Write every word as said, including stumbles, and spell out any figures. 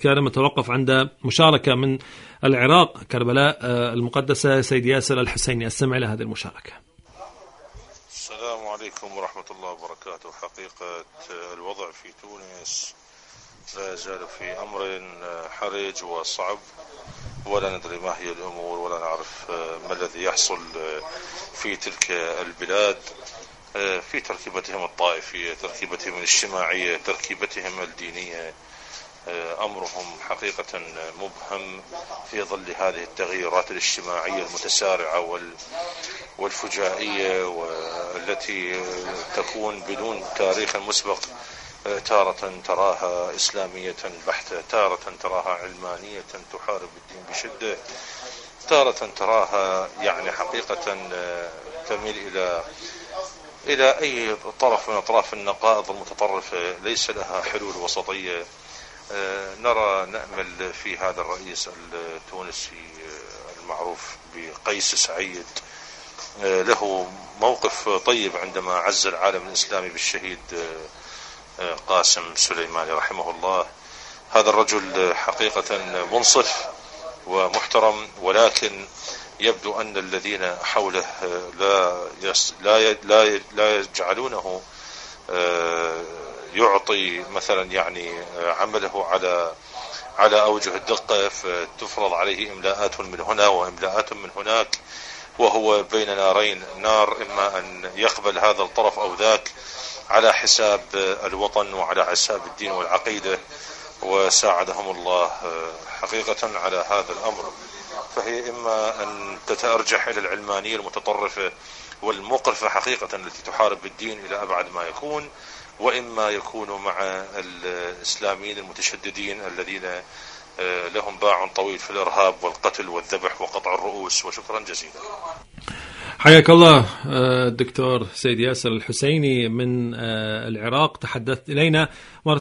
كارم نتوقف عند مشاركة من العراق كربلاء المقدسة سيد ياسر الحسيني. استمع إلى هذه المشاركة. السلام عليكم ورحمة الله وبركاته. حقيقة الوضع في تونس لا يزال في أمر حرج وصعب، ولا ندري ما هي الأمور، ولا نعرف ما الذي يحصل في تلك البلاد، في تركيبتهم الطائفية، تركيبتهم الاجتماعية، تركيبتهم الدينية. أمرهم حقيقة مبهم في ظل هذه التغيرات الاجتماعية المتسارعة والفجائية، والتي تكون بدون تاريخ مسبق. تارة تراها إسلامية بحتة، تارة تراها علمانية تحارب الدين بشدة، تارة تراها يعني حقيقة تميل إلى إلى أي طرف من أطراف النقائض المتطرفة، ليس لها حلول وسطية. نرى نأمل في هذا الرئيس التونسي المعروف بقيس سعيد، له موقف طيب عندما عز العالم الإسلامي بالشهيد قاسم سليماني رحمه الله. هذا الرجل حقيقة منصف ومحترم، ولكن يبدو أن الذين حوله لا يس لا لا لا يجعلونه يعطي مثلا يعني عمله على على أوجه الدقة، فتفرض عليه إملاءات من هنا وإملاءات من هناك، وهو بين نارين، نار إما أن يقبل هذا الطرف أو ذاك على حساب الوطن وعلى حساب الدين والعقيدة، وساعدهم الله حقيقة على هذا الأمر. فهي إما أن تتأرجح إلى العلمانية المتطرفة والمقرفة حقيقة التي تحارب بالدين إلى أبعد ما يكون، وإما يكونوا مع الإسلاميين المتشددين الذين لهم باع طويل في الإرهاب والقتل والذبح وقطع الرؤوس. وشكرا جزيلا. حياك الله الدكتور سيد ياسر الحسيني من العراق، تحدثت إلينا مرة